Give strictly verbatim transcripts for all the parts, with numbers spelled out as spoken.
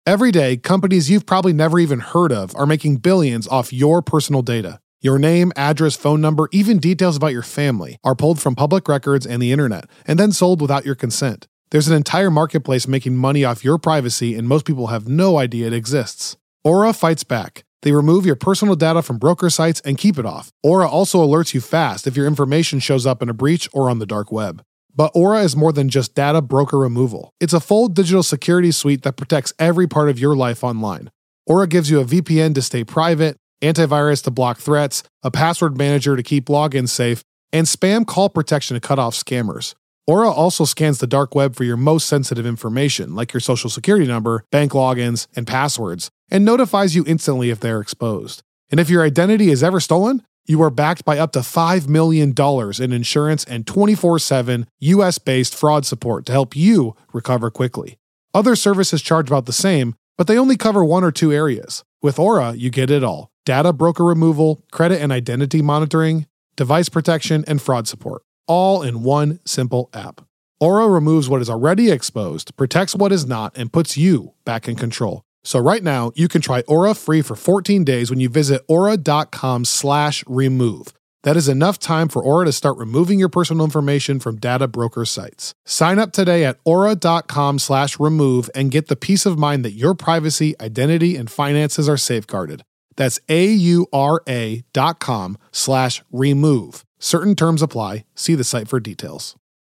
Every day, companies you've probably never even heard of are making billions off your personal data. Your name, address, phone number, even details about your family are pulled from public records and the internet, and then sold without your consent. There's an entire marketplace making money off your privacy, and most people have no idea it exists. Aura fights back. They remove your personal data from broker sites and keep it off. Aura also alerts you fast if your information shows up in a breach or on the dark web. But Aura is more than just data broker removal. It's a full digital security suite that protects every part of your life online. Aura gives you a V P N to stay private, antivirus to block threats, a password manager to keep logins safe, and spam call protection to cut off scammers. Aura also scans the dark web for your most sensitive information, like your social security number, bank logins, and passwords, and notifies you instantly if they're exposed. And if your identity is ever stolen, you are backed by up to five million dollars in insurance and twenty-four seven U S-based fraud support to help you recover quickly. Other services charge about the same, but they only cover one or two areas. With Aura, you get it all. Data broker removal, credit and identity monitoring, device protection, and fraud support, all in one simple app. Aura removes what is already exposed, protects what is not, and puts you back in control. So right now, you can try Aura free for fourteen days when you visit aura.com slash remove. That is enough time for Aura to start removing your personal information from data broker sites. Sign up today at aura.com slash remove and get the peace of mind that your privacy, identity, and finances are safeguarded. That's A-U-R-A dot com slash remove. Certain terms apply. See the site for details.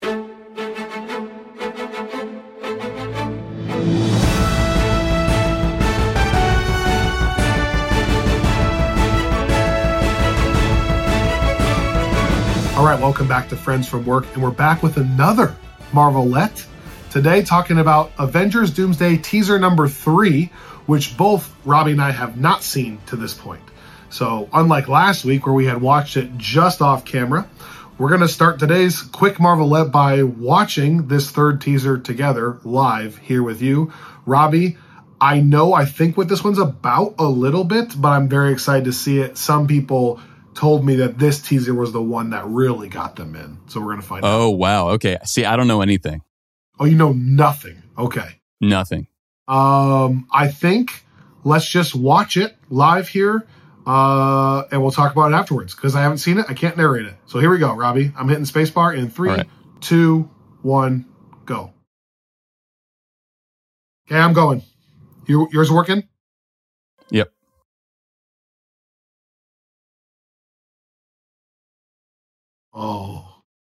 All right, welcome back to Friends from Work, and we're back with another Marvelette. Today, talking about Avengers Doomsday teaser number three, which both Robbie and I have not seen to this point. So, unlike last week where we had watched it just off camera, we're going to start today's quick Marvelette by watching this third teaser together live here with you. Robbie, I know I think what this one's about a little bit, but I'm very excited to see it. Some people told me that this teaser was the one that really got them in. So we're going to find oh, out. Oh, wow. Okay. See, I don't know anything. Oh, you know nothing. Okay. Nothing. Um, I think let's just watch it live here, uh, and we'll talk about it afterwards because I haven't seen it. I can't narrate it. So here we go, Robbie. I'm hitting spacebar in three, right. two, one, go. Okay, I'm going. You, yours working? Yep. Oh.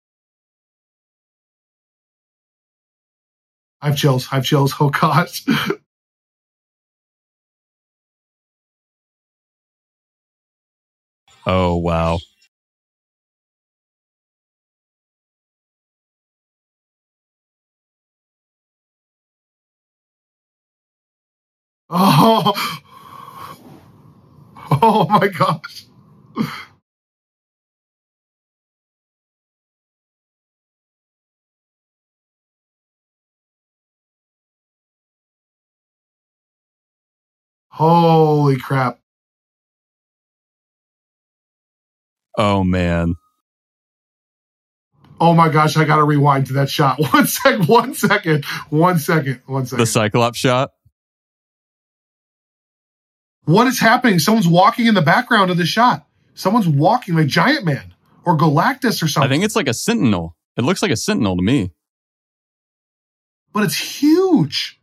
I have chills. I have chills. Oh, gosh. Oh, wow. Oh. Oh, my gosh. Holy crap. Oh, man. Oh, my gosh. I got to rewind to that shot. One sec, one second, one second, one second. The Cyclops shot? What is happening? Someone's walking in the background of the shot. Someone's walking like Giant Man or Galactus or something. I think it's like a Sentinel. It looks like a Sentinel to me. But it's huge.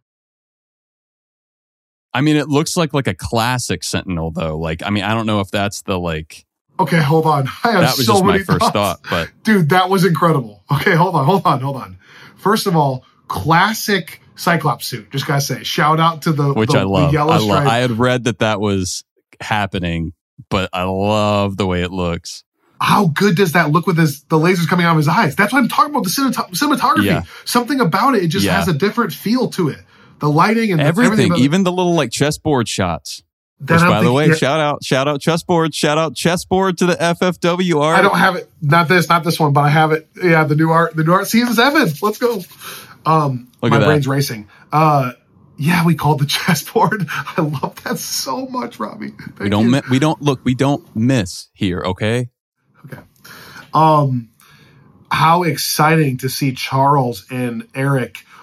I mean, it looks like like a classic Sentinel, though. Like, I mean, I don't know if that's the like. Okay, hold on. I have that was so just many my first thoughts. thought, but dude, that was incredible. Okay, hold on, hold on, hold on. First of all, classic Cyclops suit. Just gotta say, shout out to the which the, I love. the yellow I stripe. love. I had read that that was happening, but I love the way it looks. How good does that look with his the lasers coming out of his eyes? That's what I'm talking about. The cinemat- cinematography, Yeah. Something about it, it just Yeah. has a different feel to it. The lighting and everything, everything even the little like chessboard shots. That Which, I don't by the think- way, yeah. shout out, shout out chessboard, shout out chessboard to the F F W art. I don't have it. Not this, not this one, but I have it. Yeah, the new art, the new art. Season seven. Let's go. Um, Look my at that. brain's racing. Uh, yeah, we called the chessboard. I love that so much, Robbie. Thank we don't, you. mi- we don't look, we don't miss here. Okay. Okay. Um, how exciting to see Charles and Eric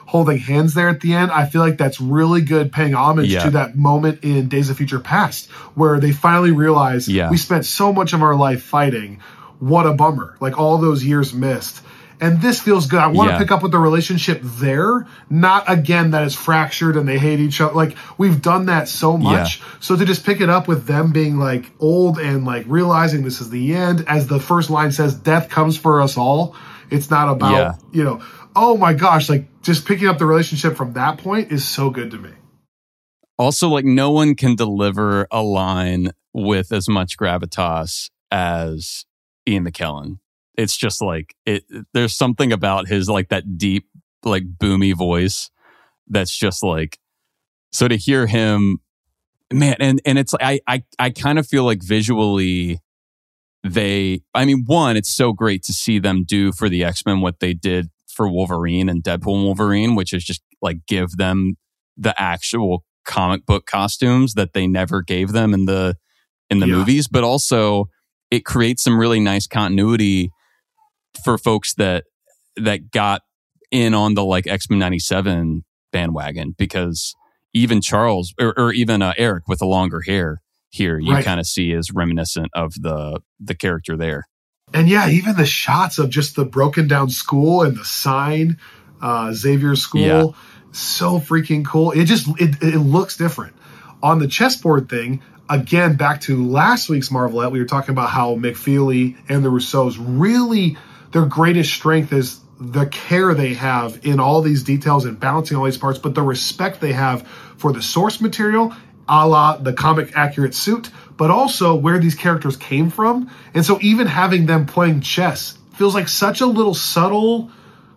holding hands there at the end. I feel like that's really good, paying homage yeah. to that moment in Days of Future Past where they finally realize yeah. we spent so much of our life fighting. What a bummer. Like all those years missed. And this feels good. I want yeah. to pick up with the relationship there, not again that is fractured and they hate each other. Like we've done that so much. Yeah. So to just pick it up with them being like old and like realizing this is the end, as the first line says, death comes for us all. It's not about, yeah. you know, oh my gosh, like just picking up the relationship from that point is so good to me. Also, like no one can deliver a line with as much gravitas as Ian McKellen. It's just like it. There's something about his like that deep, like boomy voice that's just like. So to hear him, man, and and it's I I I kind of feel like visually, they. I mean, one, it's so great to see them do for the X-Men what they did for Wolverine and Deadpool and Wolverine, which is just like give them the actual comic book costumes that they never gave them in the in the yeah. movies, but also it creates some really nice continuity for folks that that got in on the like X-Men ninety-seven bandwagon, because even Charles or, or even uh, Eric with the longer hair here, you right. kind of see is reminiscent of the the character there. And yeah, even the shots of just the broken down school and the sign, uh, Xavier's school, yeah. so freaking cool. It just it, it looks different. On the chessboard thing, again, back to last week's Marvelette, we were talking about how McFeely and the Russos really, their greatest strength is the care they have in all these details and balancing all these parts, but the respect they have for the source material, a la the comic accurate suit, but also where these characters came from. And so even having them playing chess feels like such a little subtle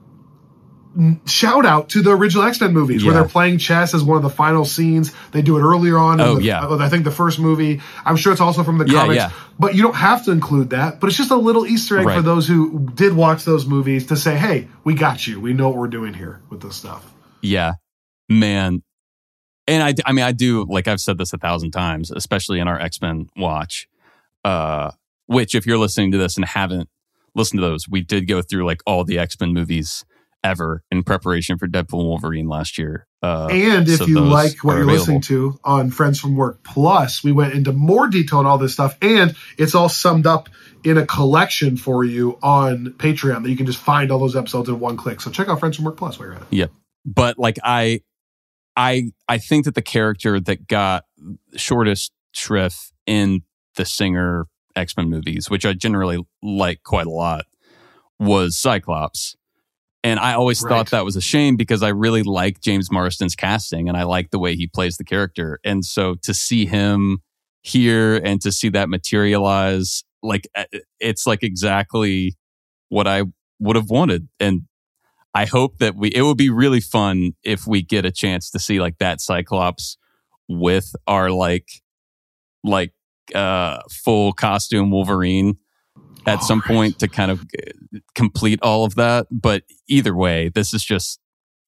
shout out to the original X-Men movies, yeah. where they're playing chess as one of the final scenes. They do it earlier on. Oh, in the, yeah. I think the first movie. I'm sure it's also from the yeah, comics, yeah. but you don't have to include that. But it's just a little Easter egg right. for those who did watch those movies to say, hey, we got you. We know what we're doing here with this stuff. Yeah, man. And I, I mean, I do, like I've said this a thousand times, especially in our X-Men watch, uh, which if you're listening to this and haven't listened to those, we did go through like all the X-Men movies ever in preparation for Deadpool and Wolverine last year. Uh, and if so you like what you're available. listening to on Friends from Work Plus, we went into more detail on all this stuff, and it's all summed up in a collection for you on Patreon that you can just find all those episodes in one click. So check out Friends from Work Plus while you're at it. Yep. But like I, I, I think that the character that got shortest shrift in the Singer X-Men movies, which I generally like quite a lot, was Cyclops. And I always right. thought that was a shame because I really like James Marsden's casting and I like the way he plays the character. And so to see him here and to see that materialize, like it's like exactly what I would have wanted. And I hope that we, it would be really fun if we get a chance to see like that Cyclops with our like, like, uh, full costume Wolverine at oh, some point to kind of complete all of that. But either way, this is just...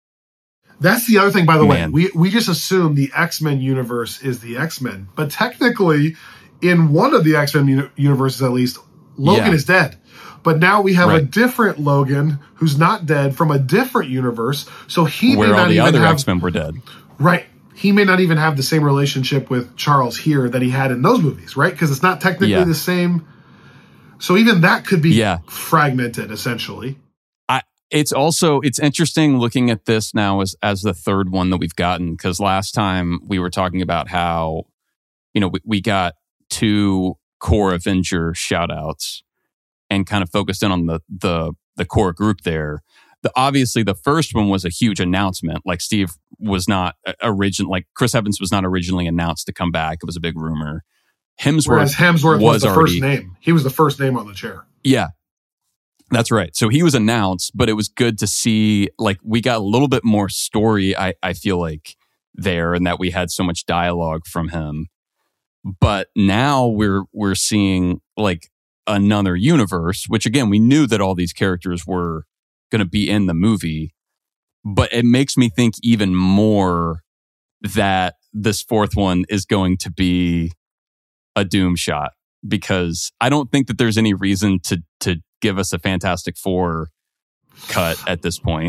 That's the other thing, by the man. way. We we just assume the X-Men universe is the X-Men. But technically, in one of the X-Men uni- universes at least, Logan yeah. is dead. But now we have right. a different Logan who's not dead from a different universe. So he Where may not all the even other have, X-Men were dead. Right. He may not even have the same relationship with Charles here that he had in those movies, right? Because it's not technically yeah. the same... So even that could be yeah. fragmented, essentially. I, it's also, it's interesting looking at this now as, as the third one that we've gotten, because last time we were talking about how, you know, we, we got two core Avenger shout-outs and kind of focused in on the the the core group there. The, obviously, the first one was a huge announcement. Like Steve was not original, like Chris Evans was not originally announced to come back. It was a big rumor. Hemsworth, Whereas Hemsworth was, was the already, first name. He was the first name on the chair. Yeah, that's right. So he was announced, but it was good to see, like, we got a little bit more story, I, I feel like, there, and that we had so much dialogue from him. But now we're we're seeing, like, another universe, which, again, we knew that all these characters were going to be in the movie. But it makes me think even more that this fourth one is going to be a Doom shot, because I don't think that there's any reason to to give us a Fantastic Four cut at this point.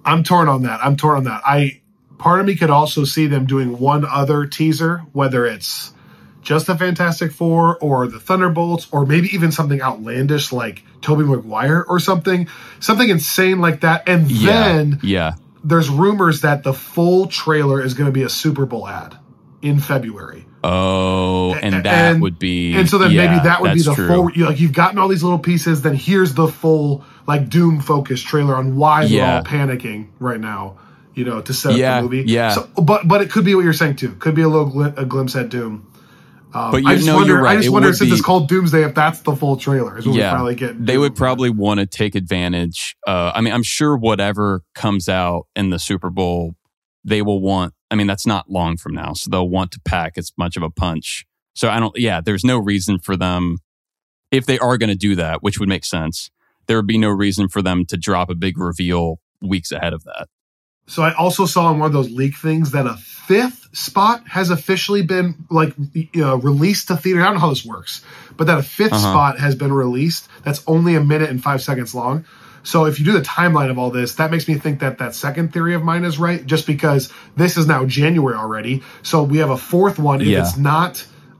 I'm torn on that. I'm torn on that. I part of me could also see them doing one other teaser, whether it's just the Fantastic Four or the Thunderbolts, or maybe even something outlandish like Tobey Maguire or something, something insane like that. And yeah, then yeah. there's rumors that the full trailer is going to be a Super Bowl ad in February. Oh, and that and, would be, and so then yeah, maybe that would be the true. full. You like you've gotten all these little pieces. Then here's the full like Doom focused trailer on why yeah. they're all panicking right now. You know, to set up yeah, the movie. Yeah. So, but but it could be what you're saying too. Could be a little gl- a glimpse at Doom. Um, but you I just know, wonder. you're right. I just it wonder since be, it's called Doomsday, if that's the full trailer, is when yeah, we finally get. They Doom. would probably want to take advantage. Uh, I mean, I'm sure whatever comes out in the Super Bowl, they will want. I mean, that's not long from now, so they'll want to pack as much of a punch. So I don't. Yeah, there's no reason for them, if they are going to do that, which would make sense. There would be no reason for them to drop a big reveal weeks ahead of that. So I also saw in one of those leak things that a fifth spot has officially been like uh, released to theater. I don't know how this works, but that a fifth uh-huh. spot has been released. That's only a minute and five seconds long. So if you do the timeline of all this, that makes me think that that second theory of mine is right, just because this is now January already. So we have a fourth one. If yeah. it's not,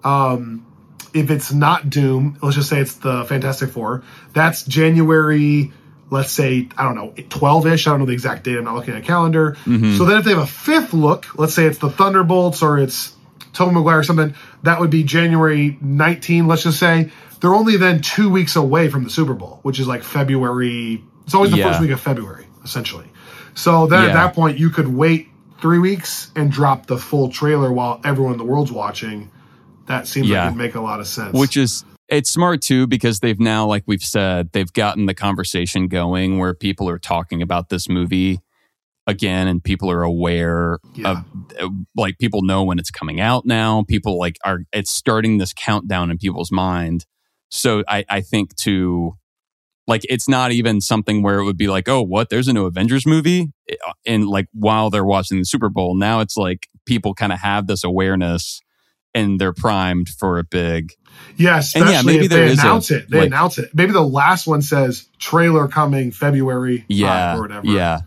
um, if it's not Doom, let's just say it's the Fantastic Four. That's January. Let's say, I don't know, twelve-ish. I don't know the exact date. I'm not looking at a calendar. Mm-hmm. So then if they have a fifth look, let's say it's the Thunderbolts or it's Tobey Maguire or something, that would be January nineteenth, let's just say. They're only then two weeks away from the Super Bowl, which is like February. It's always the yeah. first week of February, essentially. So then yeah. at that point, you could wait three weeks and drop the full trailer while everyone in the world's watching. That seems yeah. like it'd make a lot of sense. Which is... It's smart, too, because they've now, like we've said, they've gotten the conversation going where people are talking about this movie again, and people are aware yeah. of, like, people know when it's coming out now. People, like, are, it's starting this countdown in people's mind. So I, I think, to, like, it's not even something where it would be like, oh, what? There's a new Avengers movie? And, like, while they're watching the Super Bowl, now it's like people kind of have this awareness and they're primed for a big... Yeah, especially yeah, maybe if they announce a, it. They like, announce it. Maybe the last one says trailer coming February yeah, or whatever. Yeah.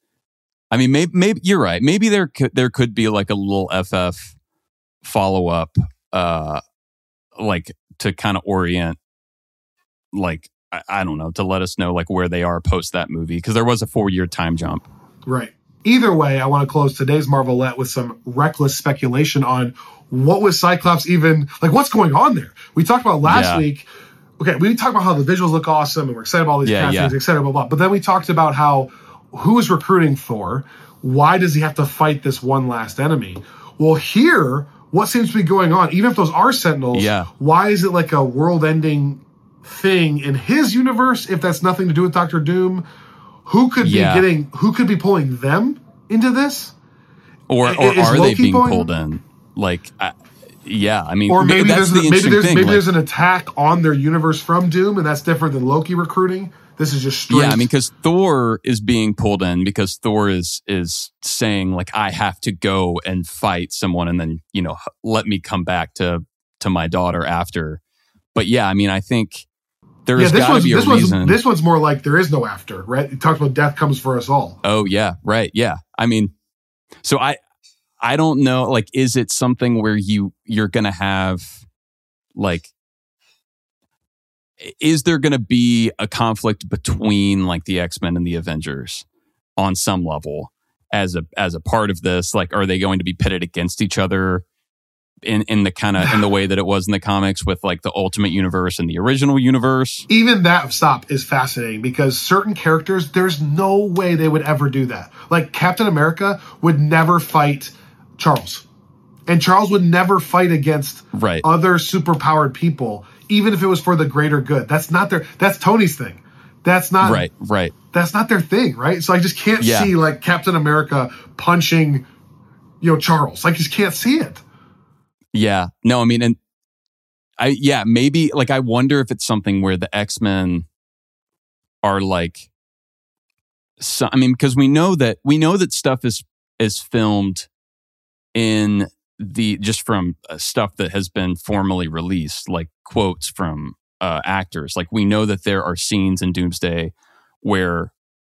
I mean, maybe, maybe you're right. Maybe there could, there could be like a little F F follow-up, uh, like to kind of orient, like, I, I don't know, to let us know like where they are post that movie. Because there was a four-year time jump. Right. Either way, I want to close today's Marvelette with some reckless speculation on what was Cyclops even, like, what's going on there? We talked about last yeah. week, okay, we talked about how the visuals look awesome and we're excited about all these yeah, castings, yeah. et cetera, blah, blah. But then we talked about how, who is recruiting Thor? Why does he have to fight this one last enemy? Well, here, what seems to be going on, even if those are Sentinels, yeah. why is it like a world-ending thing in his universe if that's nothing to do with Doctor Doom? Who could yeah. be getting, who could be pulling them into this? Or, or are they being pulled in? Like, uh, yeah, I mean, or maybe that's there's the a, maybe there's thing. maybe like, there's an attack on their universe from Doom, and that's different than Loki recruiting. This is just straight. Yeah, I mean, because Thor is being pulled in because Thor is is saying like, I have to go and fight someone, and then you know let me come back to to my daughter after. But yeah, I mean, I think there's yeah, got to be a this reason. One's, this one's more like there is no after, right? It talks about death comes for us all. Oh yeah, right. Yeah, I mean, so I. I don't know, like, is it something where you, you're going to have, like, is there going to be a conflict between, like, the X-Men and the Avengers on some level as a as a part of this? Like, are they going to be pitted against each other in, in the kind of, in the way that it was in the comics with, like, the Ultimate Universe and the original universe? Even that stop is fascinating because certain characters, there's no way they would ever do that. Like, Captain America would never fight Charles. And Charles would never fight against right. other superpowered people, even if it was for the greater good. That's not their, that's Tony's thing. That's not, right, right. That's not their thing, right? So I just can't yeah. see like Captain America punching, you know, Charles. I just can't see it. Yeah. No, I mean, and I, yeah, maybe like, I wonder if it's something where the X-Men are like, so, I mean, because we know that, we know that stuff is, is filmed in the just from uh, stuff that has been formally released, like quotes from uh, actors. Like we know that there are scenes in Doomsday where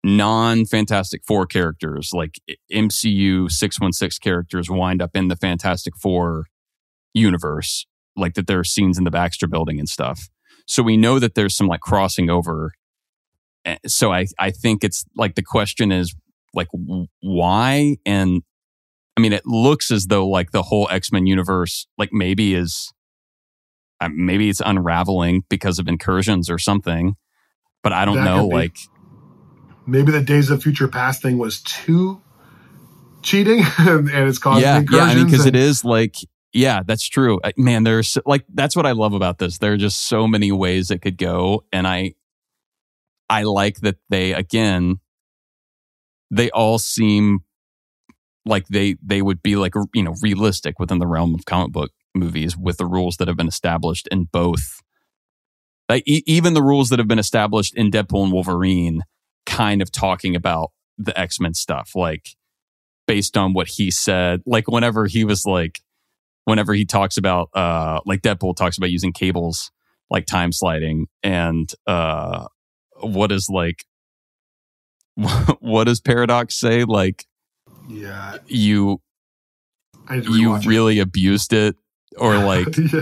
non-Fantastic Four characters, like M C U six one six characters, wind up in the Fantastic Four universe, like that there are scenes in the Baxter Building and stuff. So we know that there's some like crossing over. So I, I think it's like the question is like why? And I mean, it looks as though like the whole X-Men universe like maybe is uh, maybe it's unraveling because of incursions or something, but I don't That know. could be. Like Maybe the Days of Future Past thing was too cheating and, and it's causing yeah, incursions. yeah. I mean, because and- it is like yeah, that's true. Uh, Man, there's like that's what I love about this. There are just so many ways it could go, and I. I like that they, again, they all seem like they they would be like, you know, realistic within the realm of comic book movies with the rules that have been established in both. Like, e- even the rules that have been established in Deadpool and Wolverine kind of talking about the X-Men stuff, like based on what he said. Like whenever he was like, whenever he talks about, uh, like Deadpool talks about using cables, like time sliding and, uh, what is like what does Paradox say, like yeah you I need to you rewatch it. really abused it or like yeah.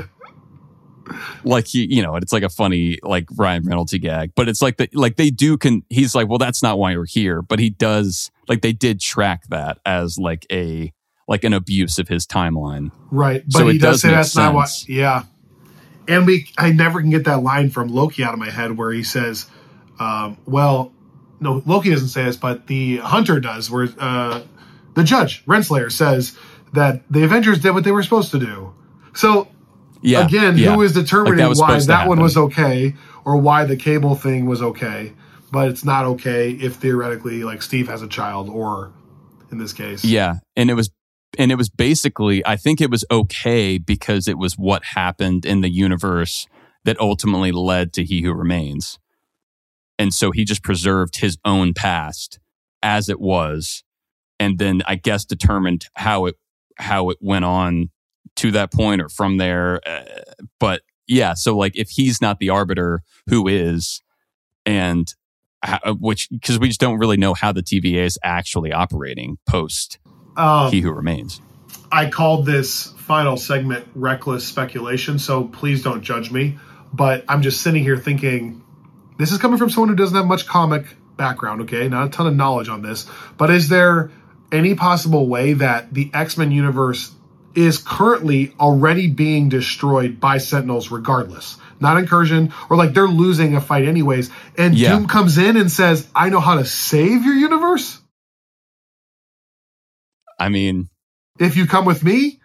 like he you know it's like a funny like Ryan Reynolds gag, but it's like the, like they do can he's like, well, that's not why you're here, but he does like they did track that as like a like an abuse of his timeline, Right, but So he it does does say make that's not what. sense. Yeah, and we I never can get that line from Loki out of my head where he says, um, "Well, no, Loki doesn't say this, but the Hunter does." Where uh, the judge Renslayer says that the Avengers did what they were supposed to do. So yeah again, yeah. who is Like, determining that was why supposed to that one happen. was okay or why the cable thing was okay, but it's not okay if theoretically like Steve has a child or in this case, Yeah, and it was and it was basically, I think it was okay because it was what happened in the universe that ultimately led to He Who Remains. And so he just preserved his own past as it was, and then I guess determined how it how it went on to that point or from there. Uh, but yeah, so like if he's not the arbiter, who is? And how, which because we just don't really know how the T V A is actually operating post um, He Who Remains. I called this final segment reckless speculation, so please don't judge me. But I'm just sitting here thinking, this is coming from someone who doesn't have much comic background, okay? Not a ton of knowledge on this. But is there any possible way that the X-Men universe is currently already being destroyed by Sentinels regardless? Not incursion, or like they're losing a fight anyways. And Yeah. Doom comes in and says, I know how to save your universe I mean, if you come with me?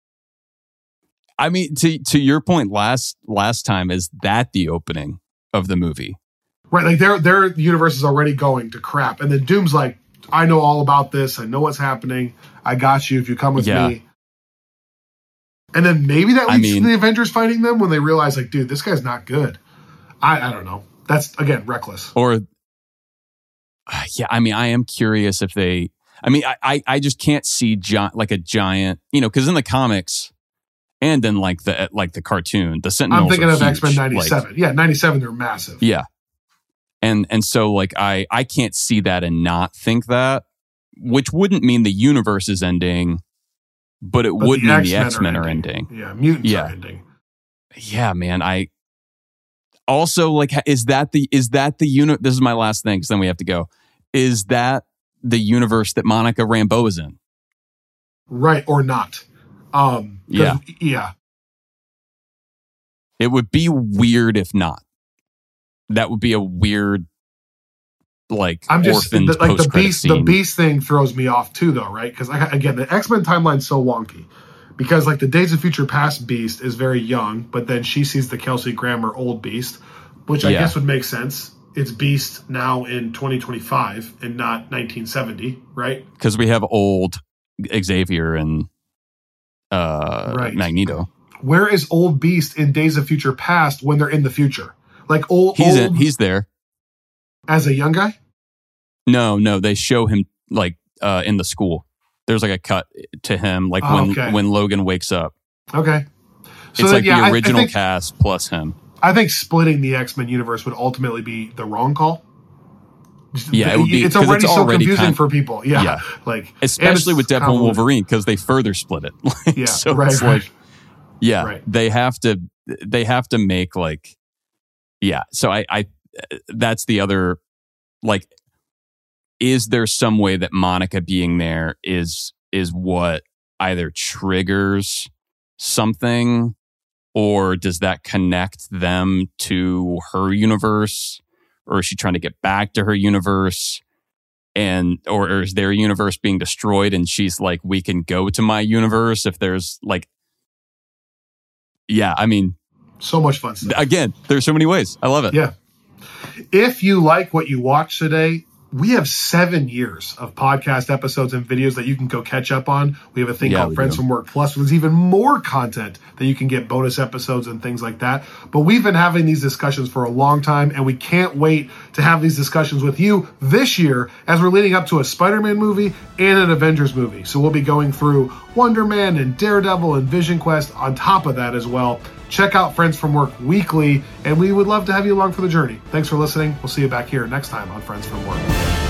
I mean, to to your point last last time, is that the opening of the movie? Right, like their their universe is already going to crap. And then Doom's like, I know all about this. I know what's happening. I got you if you come with Yeah. me. And then maybe that I leads mean- to the Avengers fighting them when they realize, like, dude, this guy's not good. I, I don't know. That's, again, reckless. Or, uh, yeah, I mean, I am curious if they. I mean, I I, I just can't see gi- like a giant, you know, because in the comics and in like the like the cartoon, the Sentinels. I'm thinking are of huge. X-Men ninety-seven. Like, yeah, ninety-seven, they're massive. yeah, and and so like I I can't see that and not think that, which wouldn't mean the universe is ending, but it But would the mean X-Men the X-Men are ending. Yeah, mutants Yeah. are ending. Yeah, man. I also like, is that the is that the unit? This is my last thing, because then we have to go. Is that the universe that Monica Rambeau is in? Right, or not. Um, 'cause- Yeah. Yeah. It would be weird if not. That would be a weird, like, I'm just orphaned the, like the post-credit beast. scene. The beast thing throws me off too, though, right? Because again, the X-Men timeline's so wonky. Because like the Days of Future Past Beast is very young, but then she sees the Kelsey Grammer old Beast, which I Yeah. guess would make sense. It's Beast now in twenty twenty-five and not nineteen seventy, right? Because we have old Xavier and uh, Right. Magneto. Where is old Beast in Days of Future Past when they're in the future? Like old, He's old in, he's there. as a young guy? No, no, they show him like uh, in the school. There's like a cut to him, like Oh, when okay. when Logan wakes up. Okay. So It's then, like yeah, I- the I original think- cast plus him. I think splitting the X-Men universe would ultimately be the wrong call. Yeah, it would be, it's already, it's so already confusing kind of, for people. Yeah, yeah. like especially with Deadpool and Wolverine because they further split it. like, yeah, so right, it's right. like, yeah, right. they have to, they have to make like, yeah. So I, I, that's the other, like, is there some way that Monica being there is is what either triggers something, or does that connect them to her universe? Or is she trying to get back to her universe, and or, or is their universe being destroyed and she's like, we can go to my universe if there's like, yeah, I mean, so much fun stuff. Again, there's so many ways. I love it. Yeah. If you like what you watched today, we have seven years of podcast episodes and videos that you can go catch up on. We have a thing yeah, called Friends do. from Work Plus, where there's even more content that you can get, bonus episodes and things like that. But we've been having these discussions for a long time, and we can't wait to have these discussions with you this year as we're leading up to a Spider-Man movie and an Avengers movie. So we'll be going through Wonder Man and Daredevil and Vision Quest on top of that as well. Check out Friends from Work weekly, and we would love to have you along for the journey. Thanks for listening. We'll see you back here next time on Friends from Work.